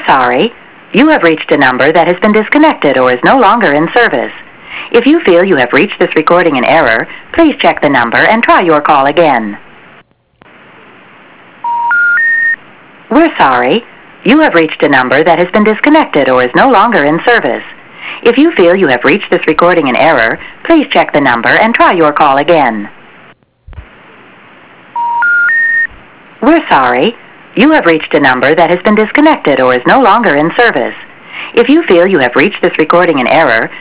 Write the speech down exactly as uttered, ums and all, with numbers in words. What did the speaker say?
We're sorry. You have reached a number that has been disconnected or is no longer in service. If you feel you have reached this recording in error, please check the number and try your call again. We're sorry. You have reached a number that has been disconnected or is no longer in service. If you feel you have reached this recording in error, please check the number and try your call again. We're sorry. You have reached a number that has been disconnected or is no longer in service. If you feel you have reached this recording in error,